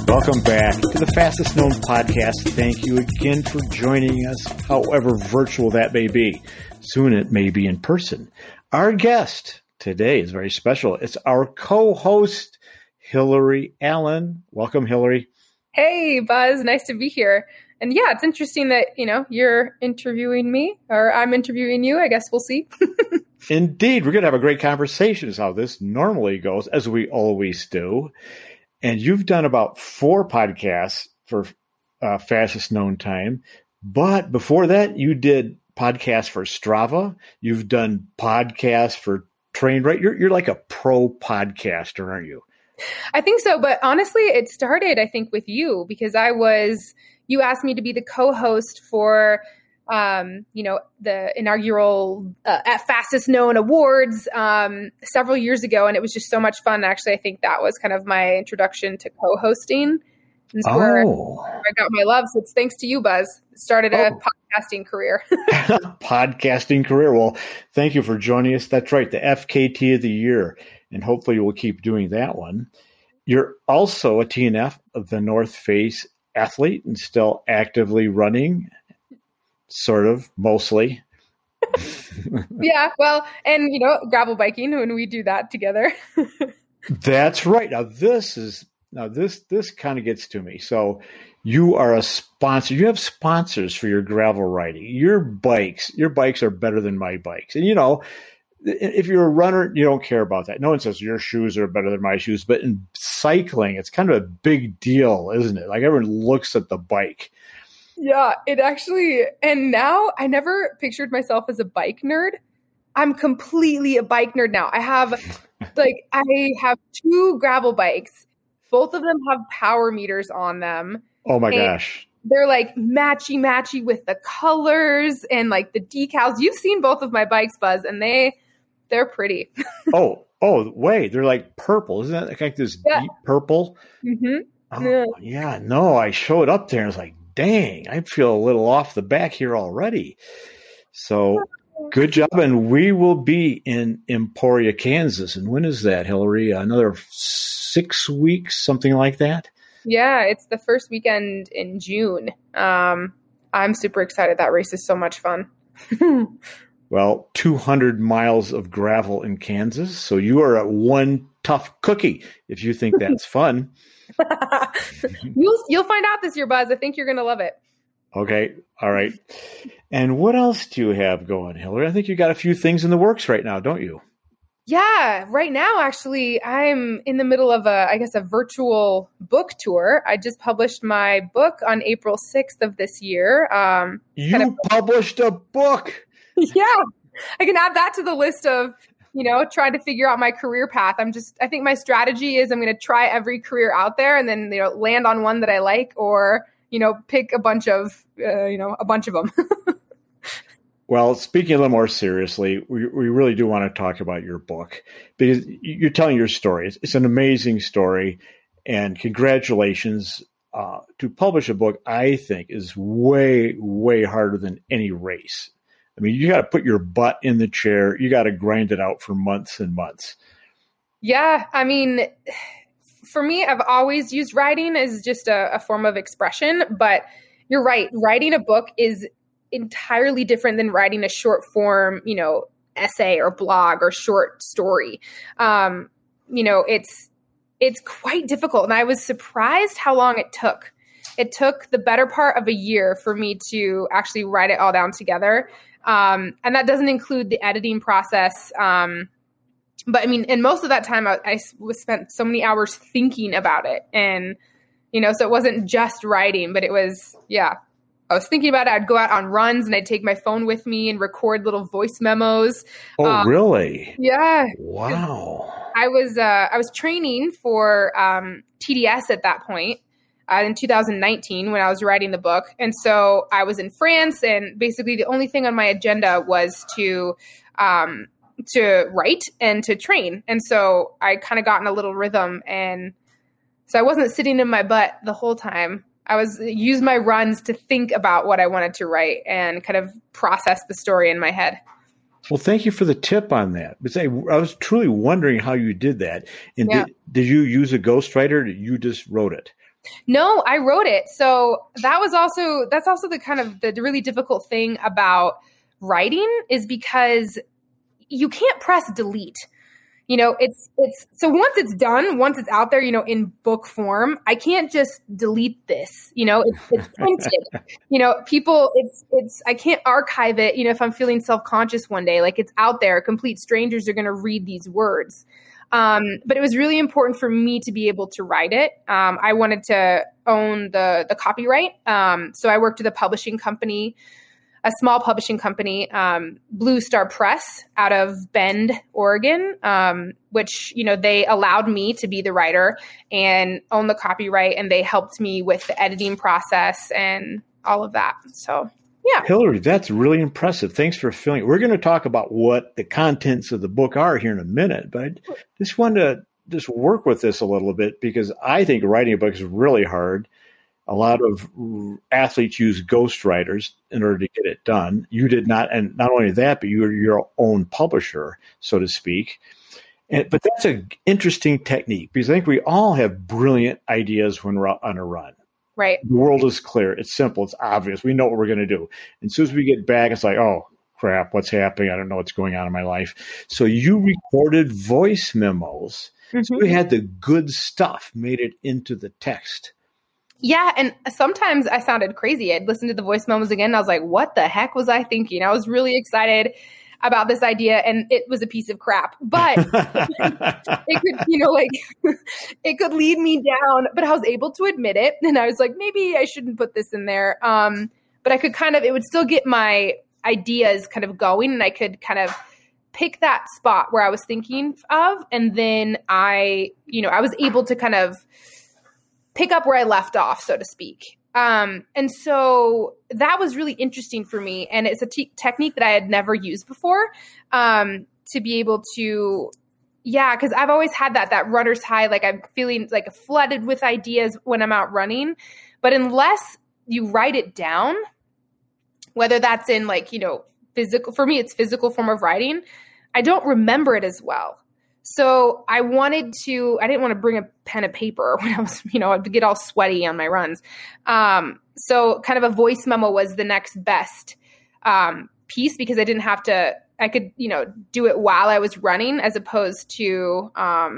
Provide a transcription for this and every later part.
Welcome back to the Fastest Known Podcast. Thank you again for joining us, however virtual that may be. Soon it may be in person. Our guest today is very special. It's our co-host, Hillary Allen. Welcome, Hillary. Hey, Buzz. Nice to be here. And yeah, it's interesting that, you're interviewing me or I'm interviewing you. I guess we'll see. Indeed. We're going to have a great conversation is how this normally goes, as we always do. And you've done about 4 podcasts for Fastest Known Time. But before that, you did podcasts for Strava. You've done podcasts for Trainwright. You're like a pro podcaster, aren't you? I think so. But honestly, it started, I think, with you because you asked me to be the co-host for, the inaugural Fastest Known Awards several years ago. And it was just so much fun. Actually, I think that was kind of my introduction to co-hosting. This is where I got my love. So it's thanks to you, Buzz. Started a podcasting career. Podcasting career. Well, thank you for joining us. That's right. The FKT of the year. And hopefully we'll keep doing that one. You're also a TNF of the North Face athlete and still actively running, sort of, mostly. Yeah, well, and, gravel biking when we do that together. That's right. Now, this kind of gets to me. So you are a sponsor. You have sponsors for your gravel riding. Your bikes are better than my bikes. And, if you're a runner, you don't care about that. No one says your shoes are better than my shoes. But in cycling, it's kind of a big deal, isn't it? Like everyone looks at the bike. Yeah, it actually, and now I never pictured myself as a bike nerd. I'm completely a bike nerd now. I have 2 gravel bikes. Both of them have power meters on them. Oh my gosh. They're like matchy with the colors and like the decals. You've seen both of my bikes, Buzz, and they're pretty. Oh, wait, they're like purple. Isn't that like this deep purple? Mm-hmm. Oh, yeah. No, I showed up there and I was like, dang, I feel a little off the back here already. So good job. And we will be in Emporia, Kansas. And when is that, Hillary? Another 6 weeks, something like that? Yeah, it's the first weekend in June. I'm super excited. That race is so much fun. Well, 200 miles of gravel in Kansas. So you are one tough cookie if you think that's fun. You'll find out this year, Buzz. I think you're going to love it. Okay. All right. And what else do you have going, Hillary? I think you got a few things in the works right now, don't you? Yeah. Right now, actually, I'm in the middle of a virtual book tour. I just published my book on April 6th of this year. You published a book? Yeah. I can add that to the list of, trying to figure out my career path. I think my strategy is I'm going to try every career out there and then, land on one that I like or, pick a bunch of them. Well, speaking a little more seriously, we really do want to talk about your book because you're telling your story. It's an amazing story, and congratulations. To publish a book, I think, is way, way harder than any race. I mean, you got to put your butt in the chair. You got to grind it out for months and months. Yeah. I mean, for me, I've always used writing as just a form of expression, but you're right. Writing a book is entirely different than writing a short form, essay or blog or short story. It's quite difficult. And I was surprised how long it took. It took the better part of a year for me to actually write it all down together. And that doesn't include the editing process. But I mean, and most of that time I spent so many hours thinking about it. And, so it wasn't just writing, but it was, I was thinking about it. I'd go out on runs and I'd take my phone with me and record little voice memos. Oh, really? Yeah. Wow. I was training for TDS at that point in 2019 when I was writing the book. And so I was in France, and basically the only thing on my agenda was to write and to train. And so I kind of got in a little rhythm, and so I wasn't sitting in my butt the whole time. I used my runs to think about what I wanted to write and kind of process the story in my head. Well, thank you for the tip on that. I was truly wondering how you did that. And did you use a ghostwriter, or you just wrote it? No, I wrote it. So that's also the kind of the really difficult thing about writing is because you can't press delete. It's so once it's done, once it's out there, in book form, I can't just delete this, it's printed, people, I can't archive it, if I'm feeling self-conscious one day, like it's out there, complete strangers are going to read these words. But it was really important for me to be able to write it. I wanted to own the copyright. So I worked with a small publishing company, Blue Star Press out of Bend, Oregon, which, they allowed me to be the writer and own the copyright. And they helped me with the editing process and all of that. So, yeah. Hillary, that's really impressive. Thanks for filling. We're going to talk about what the contents of the book are here in a minute, but I just wanted to just work with this a little bit because I think writing a book is really hard. A lot of athletes use ghostwriters in order to get it done. You did not, and not only that, but you were your own publisher, so to speak. But that's an interesting technique because I think we all have brilliant ideas when we're on a run. Right. The world is clear. It's simple. It's obvious. We know what we're going to do. And as soon as we get back, it's like, oh, crap, what's happening? I don't know what's going on in my life. So you recorded voice memos. Mm-hmm. So you had the good stuff, made it into the text. Yeah. And sometimes I sounded crazy. I'd listen to the voice memos again. And I was like, what the heck was I thinking? I was really excited about this idea and it was a piece of crap, but it could, it could lead me down, but I was able to admit it. And I was like, maybe I shouldn't put this in there. But I could it would still get my ideas kind of going and I could kind of pick that spot where I was thinking of. And then I was able to kind of pick up where I left off, so to speak. And so that was really interesting for me. And it's a technique that I had never used before, to be able to, cause I've always had that runner's high. Like I'm feeling like flooded with ideas when I'm out running, but unless you write it down, whether that's in physical, for me, it's physical form of writing, I don't remember it as well. So I didn't want to bring a pen and paper when I was, I'd get all sweaty on my runs. So kind of a voice memo was the next best piece because I could, do it while I was running as opposed to,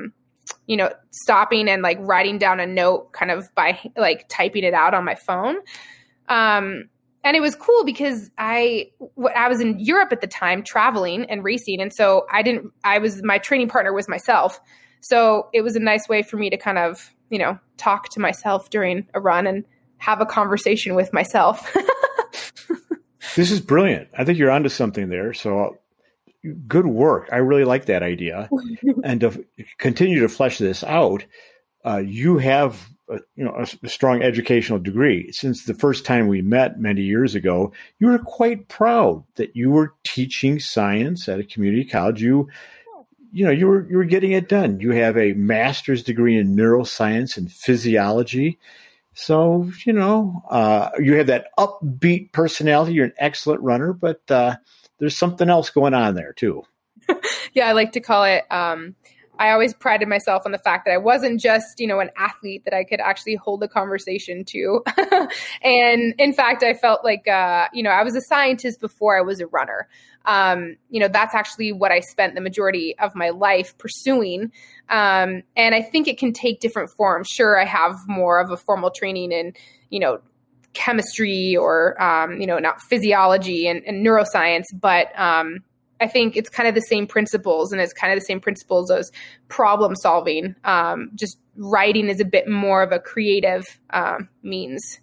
stopping and writing down a note kind of by typing it out on my phone. And it was cool because I was in Europe at the time traveling and racing. And so my training partner was myself. So it was a nice way for me to kind of, talk to myself during a run and have a conversation with myself. This is brilliant. I think you're onto something there. So good work. I really like that idea. And to continue to flesh this out, you have a strong educational degree. Since the first time we met many years ago, you were quite proud that you were teaching science at a community college. You were getting it done. You have a master's degree in neuroscience and physiology. So, you have that upbeat personality. You're an excellent runner, but there's something else going on there too. Yeah, I like to call it, I always prided myself on the fact that I wasn't just, an athlete that I could actually hold a conversation to. And in fact, I felt like, I was a scientist before I was a runner. That's actually what I spent the majority of my life pursuing. And I think it can take different forms. Sure, I have more of a formal training in, chemistry or, not physiology and neuroscience, but, I think it's kind of the same principles and it's kind of the same principles as problem solving. Just writing is a bit more of a creative means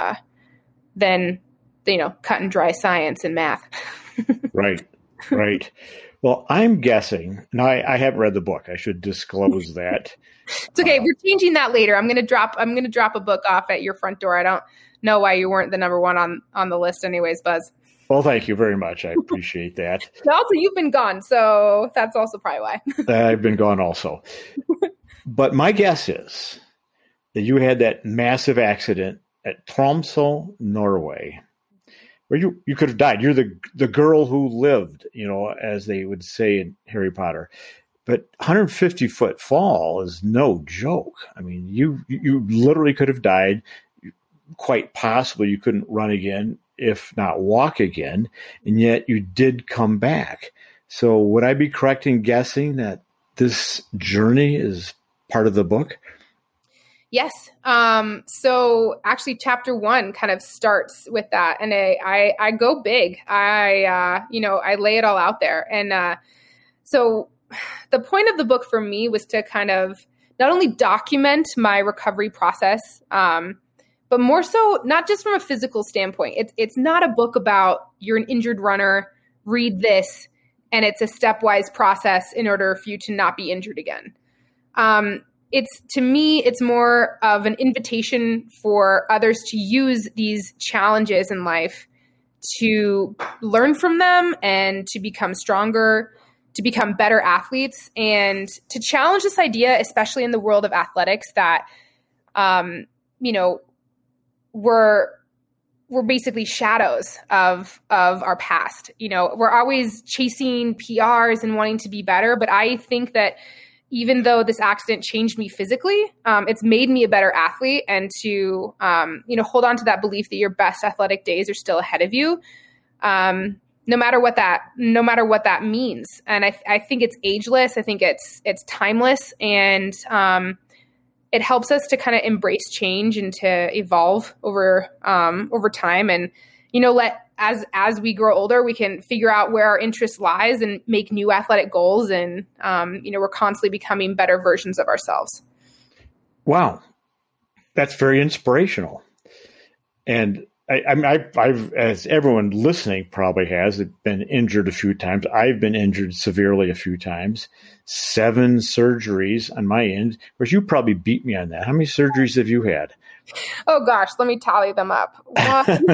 than, cut and dry science and math. Right. Well, I'm guessing, and I haven't read the book. I should disclose that. It's okay. We're changing that later. I'm going to drop a book off at your front door. I don't know why you weren't the number one on the list anyways, Buzz. Well, thank you very much. I appreciate that. Also, you've been gone, so that's also probably why. I've been gone also. But my guess is that you had that massive accident at Tromsø, Norway, where you could have died. You're the girl who lived, as they would say in Harry Potter. But 150-foot fall is no joke. I mean, you literally could have died. Quite possibly you couldn't run again, if not walk again, and yet you did come back. So would I be correct in guessing that this journey is part of the book? Yes. So actually chapter 1 kind of starts with that. And I go big. I lay it all out there. And so the point of the book for me was to kind of not only document my recovery process, but more so not just from a physical standpoint. It's not a book about you're an injured runner, read this, and it's a stepwise process in order for you to not be injured again. To me, it's more of an invitation for others to use these challenges in life to learn from them and to become stronger, to become better athletes, and to challenge this idea, especially in the world of athletics, that, we're basically shadows of our past. We're always chasing PRs and wanting to be better. But I think that even though this accident changed me physically, it's made me a better athlete, and to, hold on to that belief that your best athletic days are still ahead of you. No matter what that means. And I think it's ageless. I think it's timeless, and it helps us to kind of embrace change and to evolve over time. And, as we grow older, we can figure out where our interest lies and make new athletic goals. And, we're constantly becoming better versions of ourselves. Wow. That's very inspirational. And I've, as everyone listening probably has, been injured a few times. I've been injured severely a few times. 7 surgeries on my end. Of course, you probably beat me on that. How many surgeries have you had? Oh gosh, let me tally them up. 1,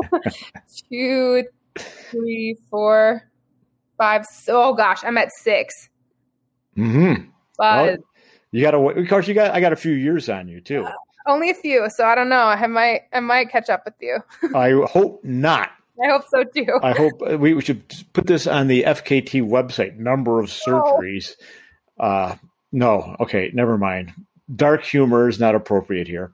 2, 3, 4, 5. Oh gosh, I'm at 6. Mm-hmm. Well, you got to. Of course, I got a few years on you too. Only a few, so I don't know. I might catch up with you. I hope not. I hope so too. I hope we should put this on the FKT website. Number of surgeries. No. Okay. Never mind. Dark humor is not appropriate here.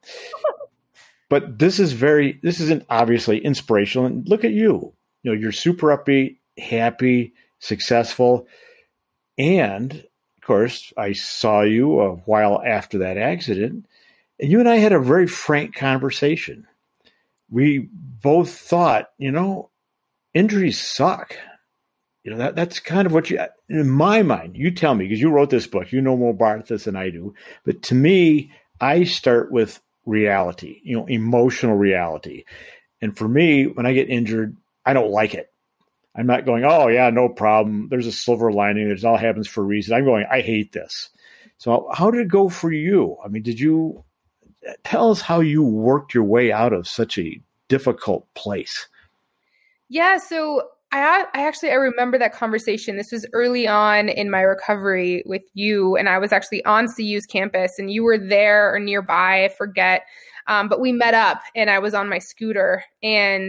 But this isn't obviously inspirational. And look at you. You're super upbeat, happy, successful. And of course, I saw you a while after that accident, and you and I had a very frank conversation. We both thought, injuries suck. That's kind of what in my mind, you tell me, because you wrote this book, you know more about this than I do. But to me, I start with reality, emotional reality. And for me, when I get injured, I don't like it. I'm not going, oh yeah, no problem. There's a silver lining. It all happens for a reason. I'm going, I hate this. So how did it go for you? I mean, tell us how you worked your way out of such a difficult place. Yeah. So I remember that conversation. This was early on in my recovery with you, and I was actually on CU's campus, and you were there or nearby, I forget. But we met up, and I was on my scooter, and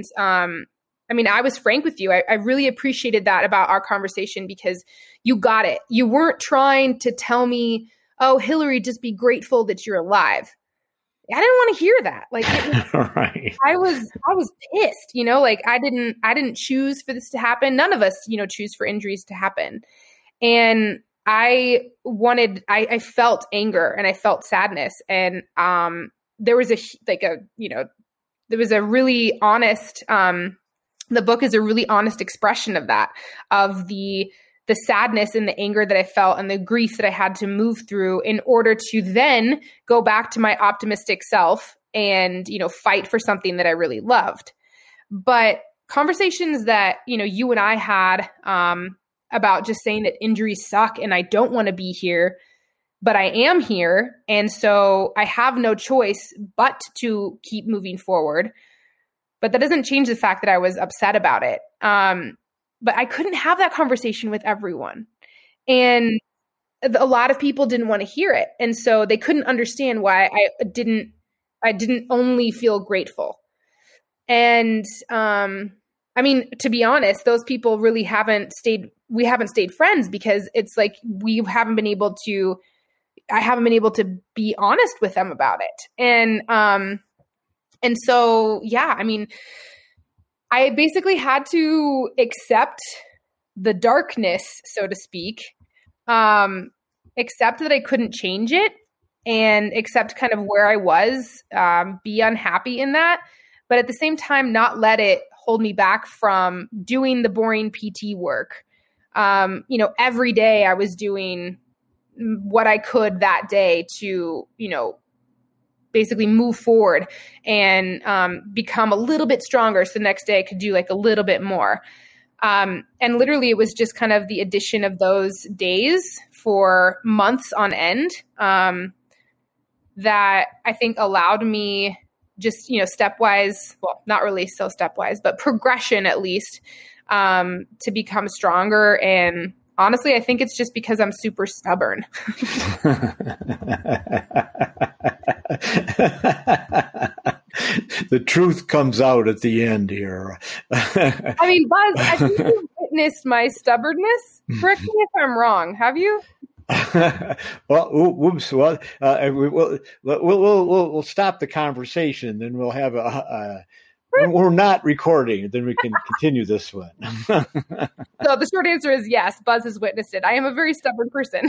I was frank with you. I really appreciated that about our conversation, because you got it. You weren't trying to tell me, oh, Hillary, just be grateful that you're alive. I didn't want to hear that. Right. I was pissed, I didn't choose for this to happen. None of us, choose for injuries to happen. And I felt anger and I felt sadness. And, there was a really honest, the book is a really honest expression of that, of the sadness and the anger that I felt and the grief that I had to move through in order to then go back to my optimistic self and, fight for something that I really loved. But conversations that, you and I had about just saying that injuries suck and I don't want to be here, but I am here. And so I have no choice but to keep moving forward. But that doesn't change the fact that I was upset about it. But I couldn't have that conversation with everyone. And a lot of people didn't want to hear it. And so they couldn't understand why I didn't only feel grateful. And I mean, to be honest, those people really we haven't stayed friends because it's like I haven't been able to be honest with them about it. And so, yeah, I mean, I basically had to accept the darkness, so to speak, accept that I couldn't change it, and accept kind of where I was, be unhappy in that, but at the same time, not let it hold me back from doing the boring PT work. Every day I was doing what I could that day to, basically move forward and become a little bit stronger. So the next day I could do like a little bit more. And literally it was just kind of the addition of those days for months on end that I think allowed me just, stepwise, well, not really so stepwise, but progression at least, to become stronger. And honestly, I think it's just because I'm super stubborn. The truth comes out at the end here. I mean, Buzz, I think you've witnessed my stubbornness. Correct me if I'm wrong. Have you? Well, whoops. Well, we'll stop the conversation. Then we'll have when we're not recording, then we can continue this one. So the short answer is yes, Buzz has witnessed it. I am a very stubborn person.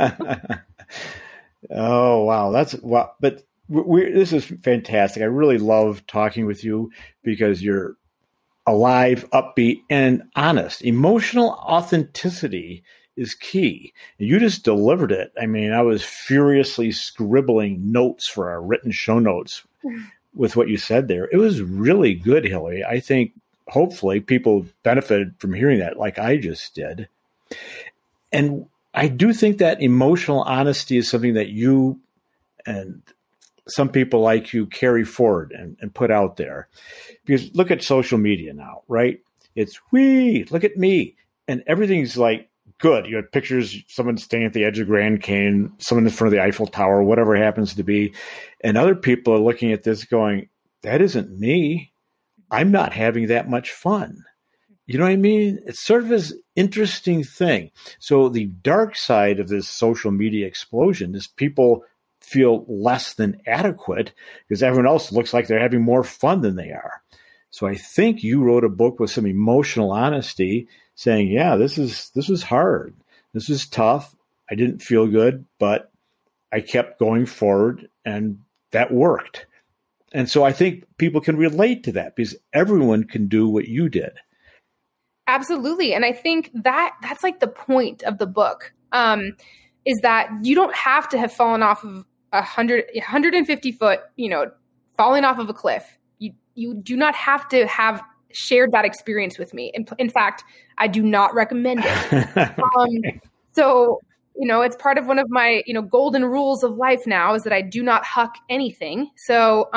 Oh, wow. Wow. But this is fantastic. I really love talking with you because you're alive, upbeat, and honest. Emotional authenticity is key. And you just delivered it. I mean, I was furiously scribbling notes for our written show notes with what you said there. It was really good, Hillary. I think hopefully people benefited from hearing that like I just did. And I do think that emotional honesty is something that you and some people like you carry forward and put out there. Because look at social media now, right? It's look at me. And everything's like good. You have pictures, someone standing at the edge of Grand Canyon, someone in front of the Eiffel Tower, whatever it happens to be. And other people are looking at this going, that isn't me. I'm not having that much fun. You know what I mean? It's sort of this interesting thing. So the dark side of this social media explosion is people feel less than adequate because everyone else looks like they're having more fun than they are. So I think you wrote a book with some emotional honesty saying, yeah, this was hard. This is tough. I didn't feel good, but I kept going forward and that worked. And so I think people can relate to that because everyone can do what you did. Absolutely. And I think that's like the point of the book, is that you don't have to have fallen off of 150 foot, falling off of a cliff. You do not have to have shared that experience with me. In fact, I do not recommend it. So, it's part of one of my, golden rules of life now is that I do not huck anything. So,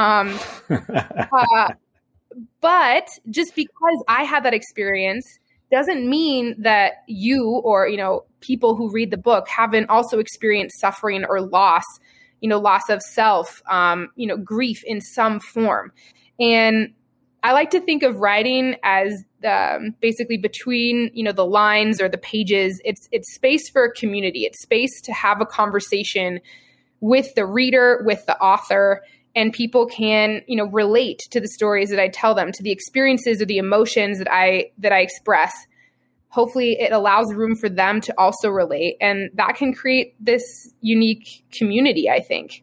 but just because I had that experience doesn't mean that you or, people who read the book haven't also experienced suffering or loss, loss of self, grief in some form. And I like to think of writing as basically between, the lines or the pages. It's space for a community. It's space to have a conversation with the reader, with the author, and people can, relate to the stories that I tell them, to the experiences or the emotions that I express. Hopefully it allows room for them to also relate. And that can create this unique community, I think.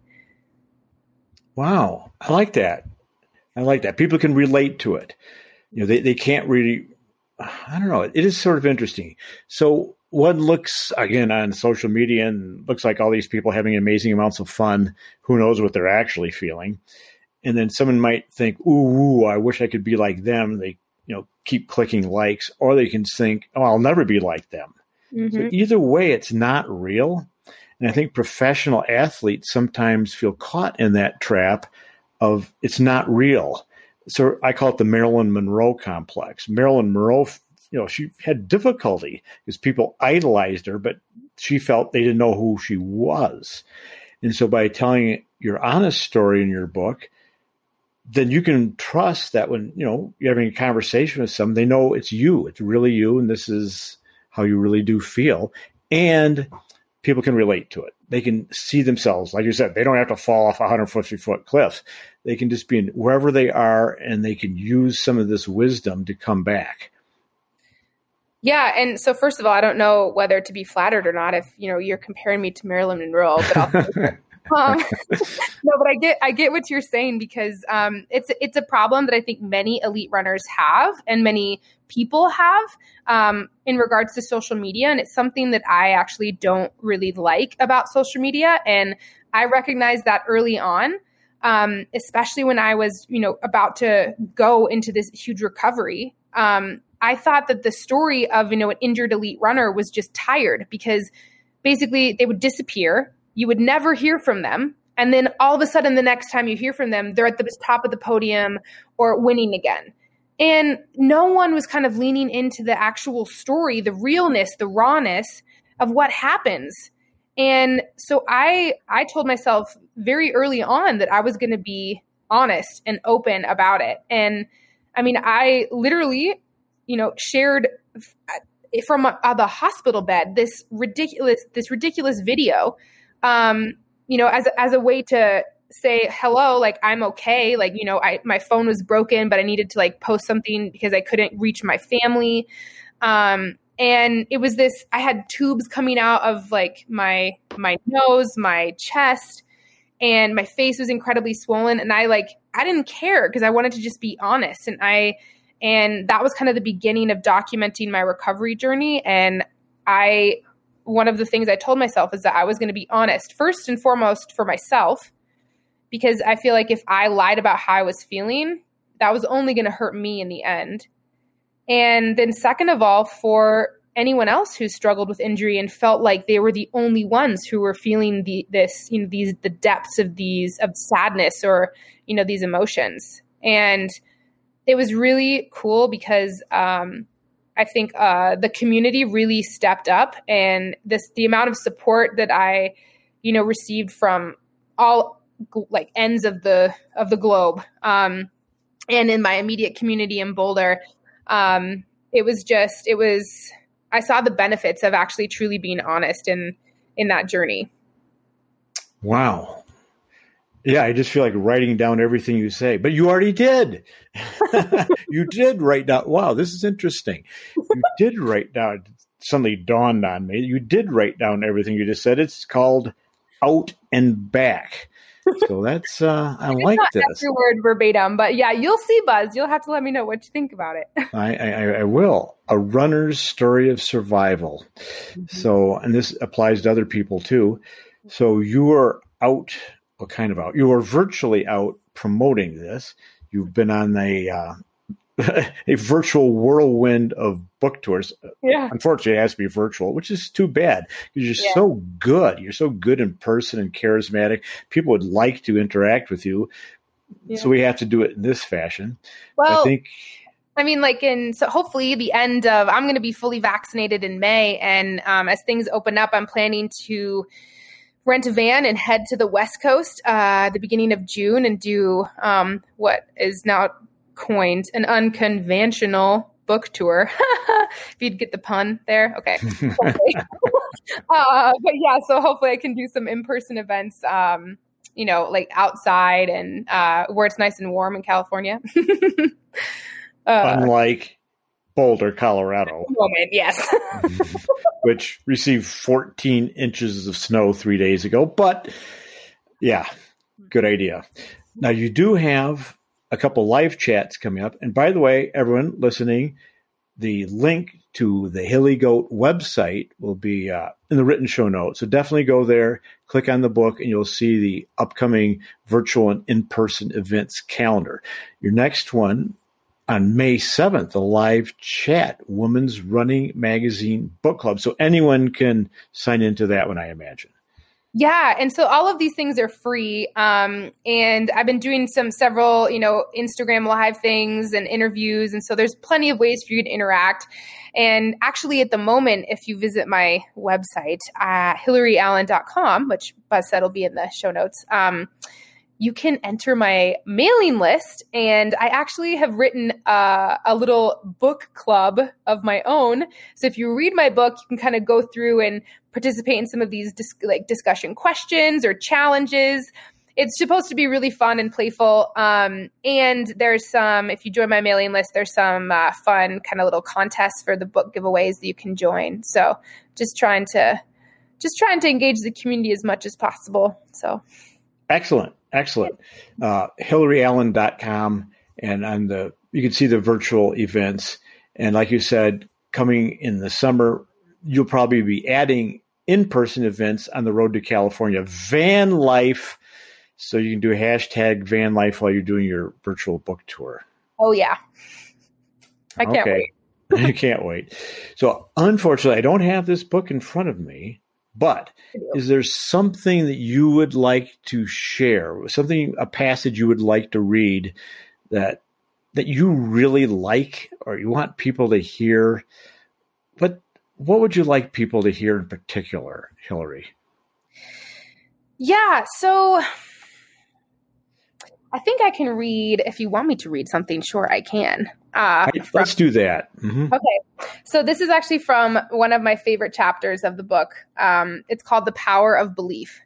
Wow. I like that. People can relate to it. They can't really, I don't know. It is sort of interesting. So one looks, again, on social media and looks like all these people having amazing amounts of fun. Who knows what they're actually feeling? And then someone might think, ooh, I wish I could be like them. They, keep clicking likes, or they can think, oh, I'll never be like them. Mm-hmm. So either way, it's not real. And I think professional athletes sometimes feel caught in that trap of it's not real. So I call it the Marilyn Monroe complex. Marilyn Monroe, she had difficulty because people idolized her, but she felt they didn't know who she was. And so by telling your honest story in your book, then you can trust that when, you're having a conversation with someone, they know it's you, it's really you. And this is how you really do feel. And people can relate to it. They can see themselves. Like you said, they don't have to fall off a 150-foot cliff. They can just be in wherever they are, and they can use some of this wisdom to come back. Yeah. And so first of all, I don't know whether to be flattered or not if, you're comparing me to Marilyn Monroe, but no, but I get what you're saying, because it's a problem that I think many elite runners have and many people have in regards to social media. And it's something that I actually don't really like about social media. And I recognized that early on, especially when I was, about to go into this huge recovery. I thought that the story of, an injured elite runner was just tired, because basically they would disappear. You would never hear from them. And then all of a sudden, the next time you hear from them, they're at the top of the podium or winning again. And no one was kind of leaning into the actual story, the realness, the rawness of what happens. And so I told myself very early on that I was going to be honest and open about it. And I mean, I literally, shared from the hospital bed this ridiculous video, as a way to say hello, like I'm okay. Like, my phone was broken, but I needed to post something because I couldn't reach my family. And it was I had tubes coming out of my nose, my chest, and my face was incredibly swollen. And I didn't care, because I wanted to just be honest. And that was kind of the beginning of documenting my recovery journey. And one of the things I told myself is that I was going to be honest, first and foremost for myself, because I feel like if I lied about how I was feeling, that was only going to hurt me in the end. And then second of all, for anyone else who struggled with injury and felt like they were the only ones who were feeling the depths of sadness or, these emotions. And it was really cool because, I think the community really stepped up, and the amount of support that I, received from all ends of the globe, and in my immediate community in Boulder, I saw the benefits of actually truly being honest in that journey. Wow. Yeah, I just feel like writing down everything you say, but you already did. You did write down. Wow, this is interesting. You did write down. Suddenly dawned on me. You did write down everything you just said. It's called Out and Back. So that's, I like this. Every word verbatim, but yeah, you'll see, Buzz. You'll have to let me know what you think about it. I will. A runner's story of survival. Mm-hmm. So, and this applies to other people too. So you were out. Well, kind of out. You were virtually out promoting this. You've been on a virtual whirlwind of book tours. Yeah. Unfortunately, it has to be virtual, which is too bad because you're so good. You're so good in person and charismatic. People would like to interact with you. Yeah. So we have to do it in this fashion. Well, so hopefully the end of, I'm going to be fully vaccinated in May. And as things open up, I'm planning to rent a van and head to the West Coast the beginning of June and do what is now coined an unconventional book tour. If you'd get the pun there. Okay. But yeah, so hopefully I can do some in-person events, outside and where it's nice and warm in California. Unlike Boulder, Colorado. Moment, yes. Which received 14 inches of snow 3 days ago. But yeah, good idea. Now you do have a couple live chats coming up. And by the way, everyone listening, the link to the Hilly Goat website will be in the written show notes. So definitely go there, click on the book, and you'll see the upcoming virtual and in-person events calendar. Your next one, on May 7th, a live chat, Women's Running Magazine Book Club. So anyone can sign into that one, I imagine. Yeah. And so all of these things are free. And I've been doing several, Instagram live things and interviews. And so there's plenty of ways for you to interact. And actually at the moment, if you visit my website, HillaryAllen.com, which Buzz said will be in the show notes, you can enter my mailing list. And I actually have written a little book club of my own. So if you read my book, you can kind of go through and participate in some of these discussion questions or challenges. It's supposed to be really fun and playful. And there's some, if you join my mailing list, there's some fun kind of little contests for the book giveaways that you can join. So just trying to engage the community as much as possible. So excellent. HillaryAllen.com, and you can see the virtual events. And like you said, coming in the summer, you'll probably be adding in-person events on the road to California. Van life. So you can do a hashtag van life while you're doing your virtual book tour. Oh yeah. I can't wait. You can't wait. So unfortunately, I don't have this book in front of me, but is there something that you would like to share? A passage you would like to read that you really like or you want people to hear? What would you like people to hear in particular, Hillary? Yeah, so I think I can read, if you want me to read something, sure, I can. Let's do that. Mm-hmm. Okay. So this is actually from one of my favorite chapters of the book. It's called The Power of Belief.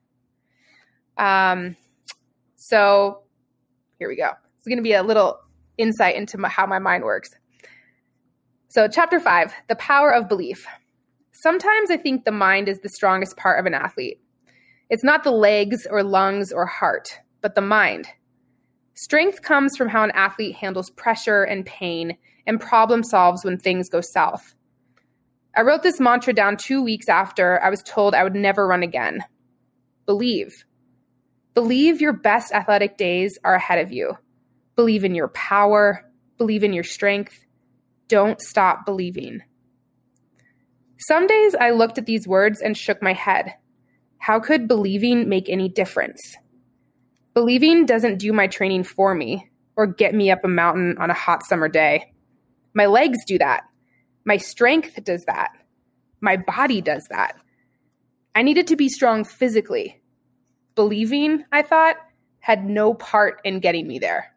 So here we go. It's going to be a little insight into how my mind works. So chapter 5, The Power of Belief. Sometimes I think the mind is the strongest part of an athlete. It's not the legs or lungs or heart, but the mind. Strength comes from how an athlete handles pressure and pain and problem solves when things go south. I wrote this mantra down 2 weeks after I was told I would never run again. Believe. Believe your best athletic days are ahead of you. Believe in your power. Believe in your strength. Don't stop believing. Some days I looked at these words and shook my head. How could believing make any difference? Believing doesn't do my training for me or get me up a mountain on a hot summer day. My legs do that. My strength does that. My body does that. I needed to be strong physically. Believing, I thought, had no part in getting me there.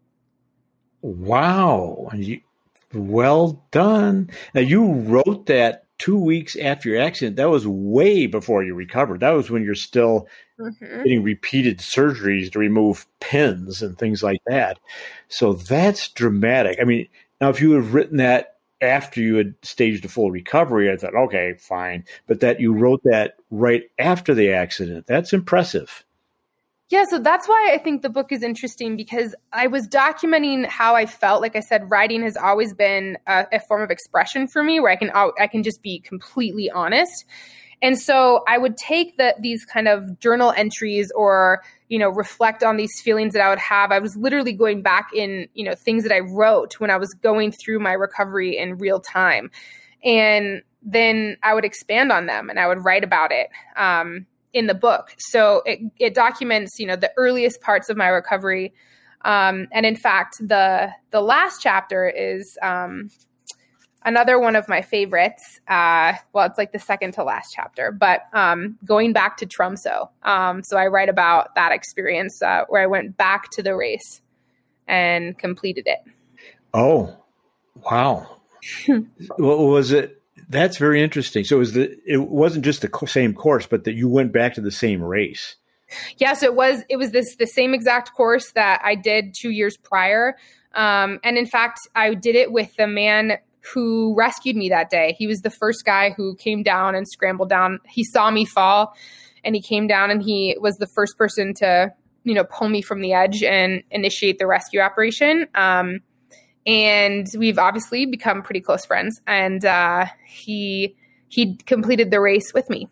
Wow. Well done. Now, you wrote that 2 weeks after your accident. That was way before you recovered. That was when you're still getting repeated surgeries to remove pins and things like that. So that's dramatic. I mean, now if you had written that after you had staged a full recovery, I thought, okay, fine. But that you wrote that right after the accident, that's impressive. Yeah, so that's why I think the book is interesting, because I was documenting how I felt. Like I said, writing has always been a form of expression for me where I can just be completely honest. And so I would take these kind of journal entries or, reflect on these feelings that I would have. I was literally going back in, things that I wrote when I was going through my recovery in real time. And then I would expand on them and I would write about it in the book. So it documents, the earliest parts of my recovery. And in fact, the last chapter is another one of my favorites. Well, it's like the second to last chapter, but going back to Tromsø. So I write about that experience where I went back to the race and completed it. Oh, wow. What was it? That's very interesting. So it wasn't just the same course, but that you went back to the same race. Yeah, so it was the same exact course that I did 2 years prior. And in fact, I did it with the man who rescued me that day. He was the first guy who came down and scrambled down. He saw me fall and he came down and he was the first person to, pull me from the edge and initiate the rescue operation. And we've obviously become pretty close friends. And he completed the race with me.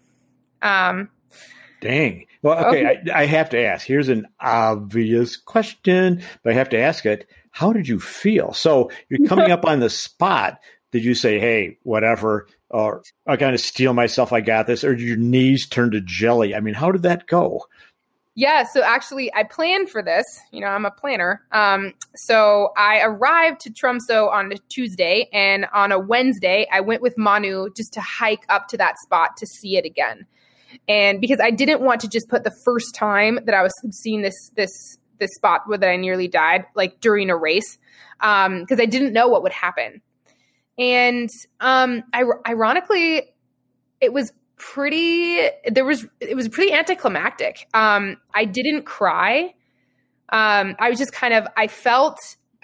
Dang. Well, okay, I have to ask. Here's an obvious question, but I have to ask it. How did you feel? So you're coming up on the spot. Did you say, hey, whatever, or I kind of steel myself, I got this, or did your knees turn to jelly? I mean, how did that go? Yeah, so actually I planned for this. I'm a planner. So I arrived to Tromsø on a Tuesday, and on a Wednesday, I went with Manu just to hike up to that spot to see it again. And because I didn't want to just put the first time that I was seeing this spot where that I nearly died, like during a race, because I didn't know what would happen. And ironically, it was pretty anticlimactic. I didn't cry. I was just kind of, I felt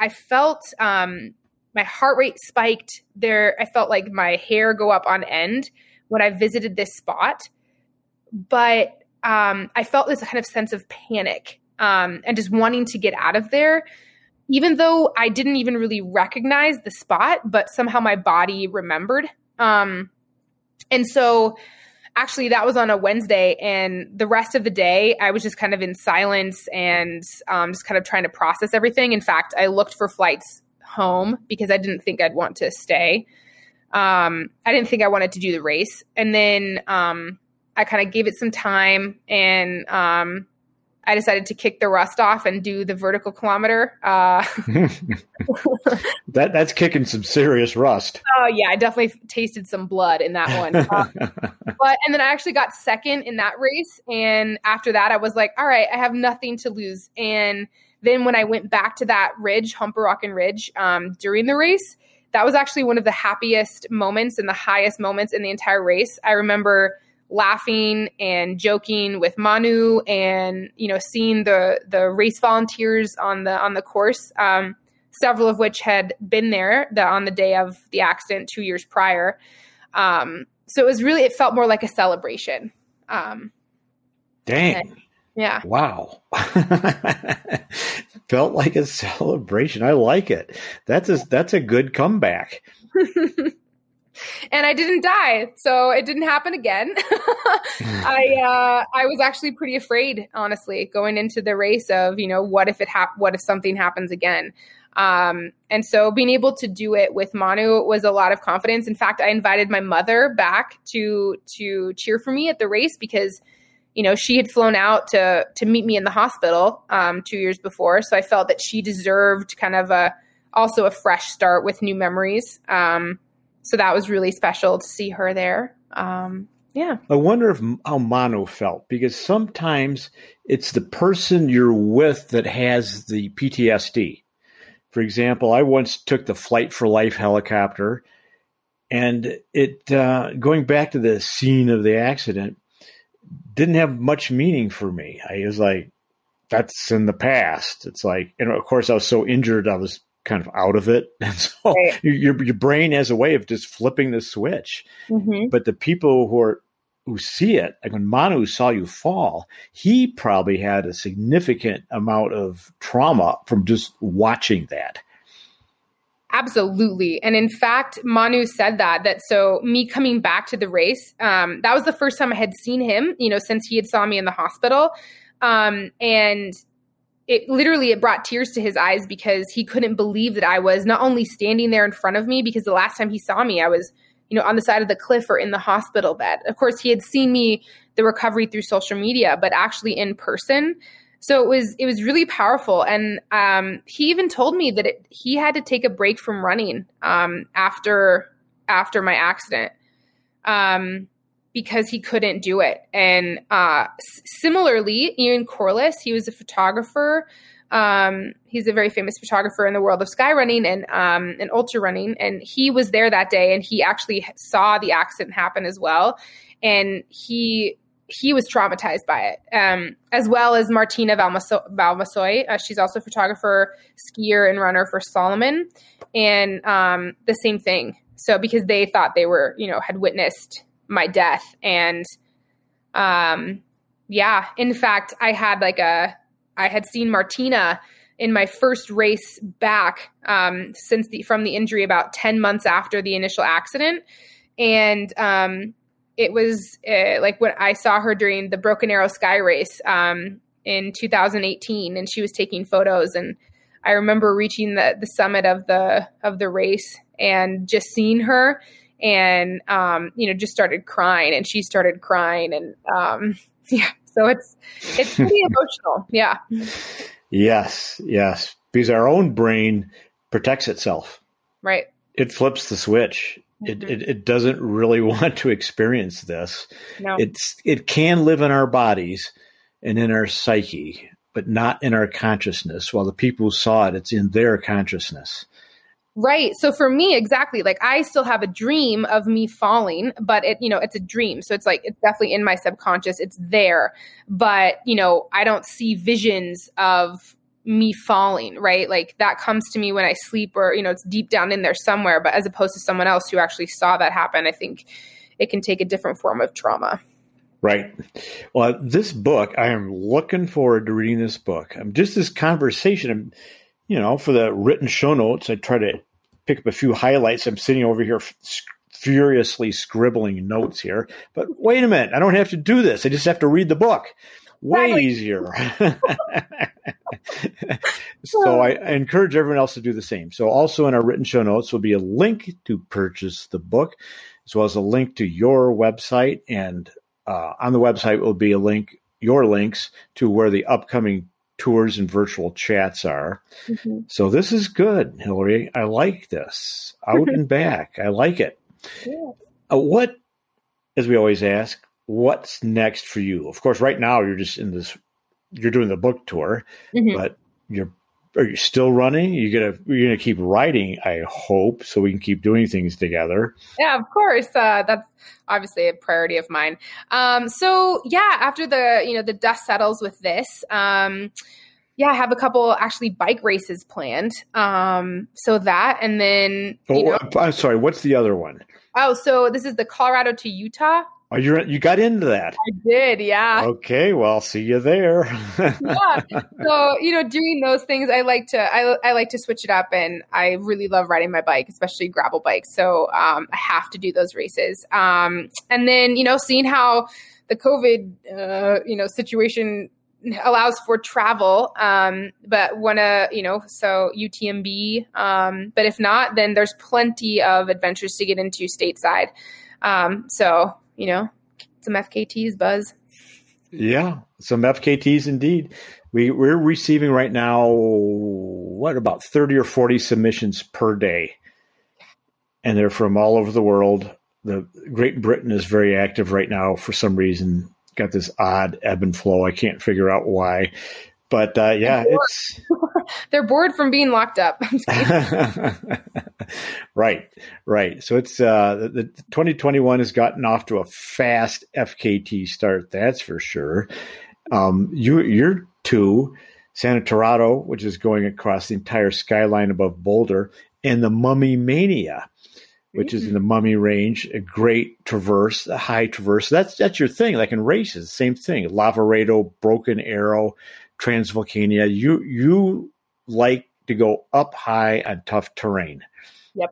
my heart rate spiked there. I felt like my hair go up on end when I visited this spot, but I felt this kind of sense of panic and just wanting to get out of there, even though I didn't even really recognize the spot, but somehow my body remembered. And so actually that was on a Wednesday, and the rest of the day I was just kind of in silence and just kind of trying to process everything. In fact, I looked for flights home because I didn't think I'd want to stay. I didn't think I wanted to do the race. And then I kind of gave it some time, and I decided to kick the rust off and do the vertical kilometer. That's kicking some serious rust. Oh yeah, I definitely tasted some blood in that one. And then I actually got second in that race. And after that, I was like, all right, I have nothing to lose. And then when I went back to that ridge, Humperrocken Ridge, during the race, that was actually one of the happiest moments and the highest moments in the entire race. I remember laughing and joking with Manu, and seeing the race volunteers on the course, several of which had been there on the day of the accident 2 years prior. So it felt more like a celebration. Dang. Yeah. Wow. Felt like a celebration. I like it. That's a good comeback. And I didn't die, so it didn't happen again. I was actually pretty afraid, honestly, going into the race of, what if something happens again? And so being able to do it with Manu was a lot of confidence. In fact, I invited my mother back to cheer for me at the race because, she had flown out to meet me in the hospital 2 years before. So I felt that she deserved kind of also a fresh start with new memories. So that was really special to see her there. Yeah. I wonder how Manu felt, because sometimes it's the person you're with that has the PTSD. For example, I once took the Flight for Life helicopter, and it going back to the scene of the accident didn't have much meaning for me. I was like, that's in the past. It's like, and of course I was so injured, I was kind of out of it. And so right. your brain has a way of just flipping the switch. Mm-hmm. But the people who see it, like when Manu saw you fall, he probably had a significant amount of trauma from just watching that. Absolutely. And in fact, Manu said that so me coming back to the race, that was the first time I had seen him, since he had saw me in the hospital. And it brought tears to his eyes because he couldn't believe that I was not only standing there in front of me, because the last time he saw me, I was, on the side of the cliff or in the hospital bed. Of course, he had seen me, the recovery through social media, but actually in person. So it was really powerful. And he even told me that he had to take a break from running after my accident because he couldn't do it. And similarly, Ian Corliss, he was a photographer. He's a very famous photographer in the world of skyrunning and ultra running. And he was there that day, and he actually saw the accident happen as well. And he was traumatized by it, as well as Martina Valmasoy. She's also a photographer, skier, and runner for Salomon. And the same thing. So because they thought they were, had witnessed my death. And in fact, I had seen Martina in my first race back from the injury about 10 months after the initial accident. And it was like when I saw her during the Broken Arrow Sky Race in 2018, and she was taking photos. And I remember reaching the summit of the race and just seeing her, and just started crying, and she started crying, and so it's pretty emotional. Yeah. Yes, because our own brain protects itself. Right. It flips the switch. It doesn't really want to experience this. No. It can live in our bodies and in our psyche, but not in our consciousness. While the people who saw it, it's in their consciousness. Right. So for me, exactly, like I still have a dream of me falling, but it's a dream. So it's like, it's definitely in my subconscious. It's there, but I don't see visions of me falling, right? Like that comes to me when I sleep, or, it's deep down in there somewhere, but as opposed to someone else who actually saw that happen, I think it can take a different form of trauma. Right. Well, this book, I am looking forward to reading this book. Just this conversation, for the written show notes, I try to pick up a few highlights. I'm sitting over here furiously scribbling notes here, but wait a minute. I don't have to do this. I just have to read the book. Way easier. So I encourage everyone else to do the same. So also in our written show notes will be a link to purchase the book, as well as a link to your website. And on the website will be your links to where the upcoming tours and virtual chats are. Mm-hmm. So this is good, Hillary. I like this. Out and back. I like it. Yeah. What, as we always ask, what's next for you? Of course, right now you're just you're doing the book tour, but are you still running? You're gonna keep writing, I hope, so we can keep doing things together. Yeah, of course. That's obviously a priority of mine. So yeah, after the dust settles with this, I have a couple actually bike races planned. So that, and then I'm sorry, what's the other one? Oh, so this is the Colorado to Utah. Oh, you got into that. I did, yeah. Okay, well, I'll see you there. Yeah. So, doing those things, I like to switch it up, and I really love riding my bike, especially gravel bikes. So, I have to do those races. And then, seeing how the COVID, situation allows for travel, but so UTMB. But if not, then there's plenty of adventures to get into stateside. Some FKTs, Buzz. Yeah, some FKTs indeed. We're receiving right now, about 30 or 40 submissions per day. And they're from all over the world. The Great Britain is very active right now for some reason. Got this odd ebb and flow. I can't figure out why. But it's they're bored from being locked up. Right. So it's the 2021 has gotten off to a fast FKT start. That's for sure. You're to Santa Torado, which is going across the entire skyline above Boulder, and the Mummy Mania, which is in the Mummy Range, a great traverse, a high traverse. That's your thing. Like in races, same thing. Lavaredo, Broken Arrow, Transvolcania. You like to go up high on tough terrain. Yep.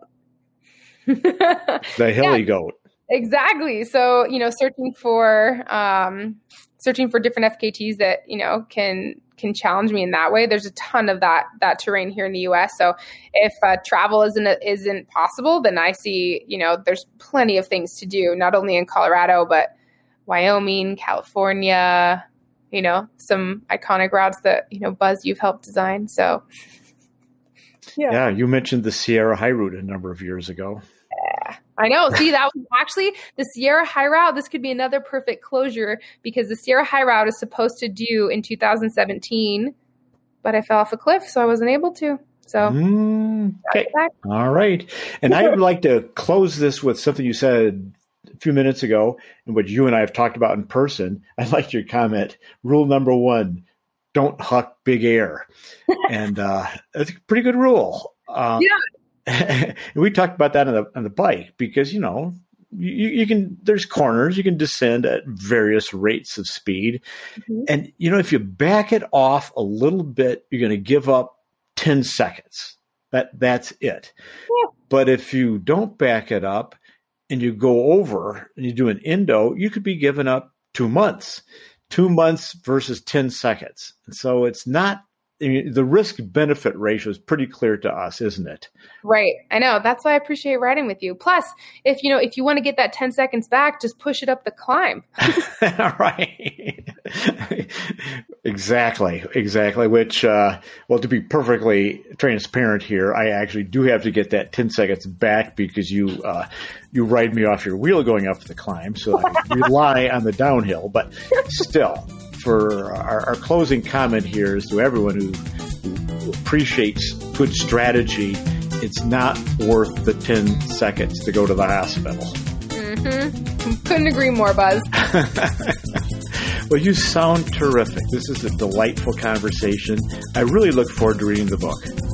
The hilly goat. Exactly. So, searching for different FKTs that, can challenge me in that way. There's a ton of that terrain here in the US. So if travel isn't possible, then I see, there's plenty of things to do, not only in Colorado, but Wyoming, California, some iconic routes that, Buzz, you've helped design. So yeah, you mentioned the Sierra High Route a number of years ago. Yeah, I know. See, that was actually the Sierra High Route. This could be another perfect closure because the Sierra High Route is supposed to do in 2017, but I fell off a cliff, so I wasn't able to. So, okay. All right. And I would like to close this with something you said a few minutes ago, and what you and I have talked about in person. I liked your comment. Rule number 1, don't huck big air. And that's a pretty good rule. And we talked about that on the bike because, you can, there's corners, you can descend at various rates of speed. Mm-hmm. And, if you back it off a little bit, you're going to give up 10 seconds. That's it. Yeah. But if you don't back it up and you go over and you do an endo, you could be giving up 2 months. 2 months versus 10 seconds. And so it's not, the risk benefit ratio is pretty clear to us, isn't it? Right. I know. That's why I appreciate riding with you. Plus, if you want to get that 10 seconds back, just push it up the climb. Right. Exactly. Which, well, to be perfectly transparent here, I actually do have to get that 10 seconds back because you ride me off your wheel going up the climb, so I rely on the downhill. But still, for our closing comment here is to everyone who appreciates good strategy, it's not worth the 10 seconds to go to the hospital. Couldn't agree more, Buzz. Well, you sound terrific. This is a delightful conversation. I really look forward to reading the book.